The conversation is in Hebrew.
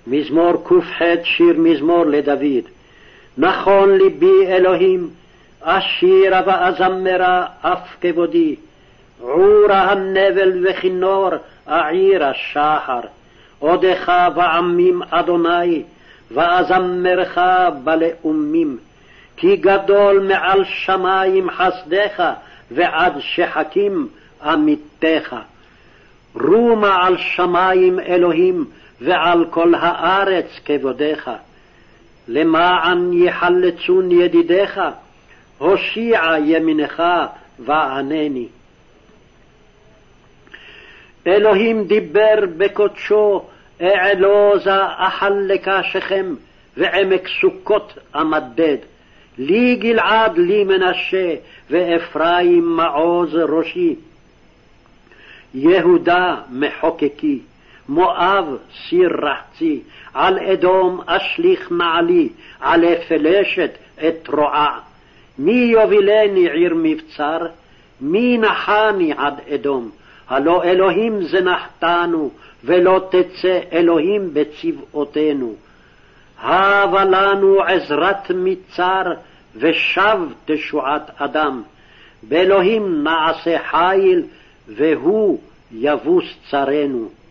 מזמור ק"ח, שיר מזמור לדוד. נכון ליבי אלוהים, אשירה ואזמרה אף כבודי. עורה הנבל וכינור, אעיר השחר. עודך בעמים אדוני, ואזמרך בלאומים. כי גדול מעל שמים חסדך, ועד שחקים אמיתך. רומה על שמים אלוהים, ועל כל הארץ כבודך. למען יחלצון ידידיך, הושיע ימינך וענני. אלוהים דיבר בקודשו, אעלוזה אחלקה שכם, ועמק סוכות אמדד. לי גלעד לי מנשה, ואפרים מעוז ראשי. יהודה מחוקקי, מואב סיר רחצי, על אדום אשליך נעלי, עלי פלשת אתרועע. מי יובילני עיר מבצר? מי נחני עד אדום? הלא אלוהים זנחתנו, ולא תצא אלוהים בצבאותינו. הבה לנו עזרת מצר, ושב תשועת אדם. באלוהים נעשה חיל, והוא יבוס צרינו.